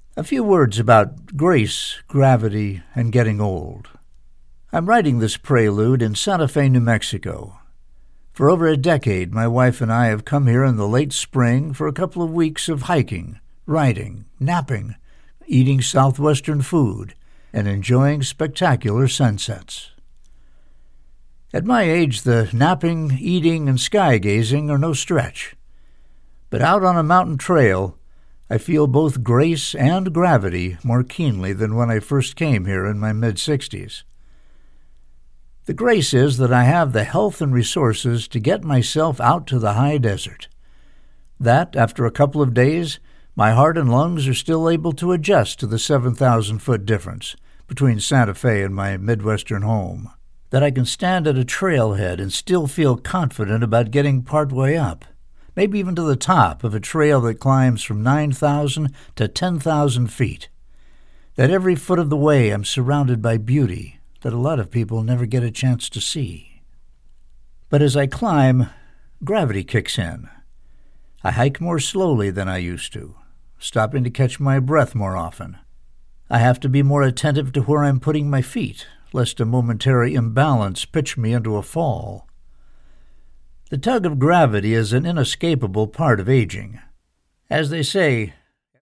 A few words about grace, gravity, and getting old. I'm writing this prelude in Santa Fe, New Mexico. For over a decade, my wife and I have come here in the late spring for a couple of weeks of hiking, riding, napping, eating southwestern food, and enjoying spectacular sunsets. At my age, the napping, eating, and sky-gazing are no stretch. But out on a mountain trail, I feel both grace and gravity more keenly than when I first came here in my mid-60s. The grace is that I have the health and resources to get myself out to the high desert. That, after a couple of days, my heart and lungs are still able to adjust to the 7,000-foot difference between Santa Fe and my Midwestern home. That I can stand at a trailhead and still feel confident about getting partway up, maybe even to the top of a trail that climbs from 9,000 to 10,000 feet. That every foot of the way I'm surrounded by beauty that a lot of people never get a chance to see. But as I climb, gravity kicks in. I hike more slowly than I used to, stopping to catch my breath more often. I have to be more attentive to where I'm putting my feet, lest a momentary imbalance pitch me into a fall. The tug of gravity is an inescapable part of aging. As they say,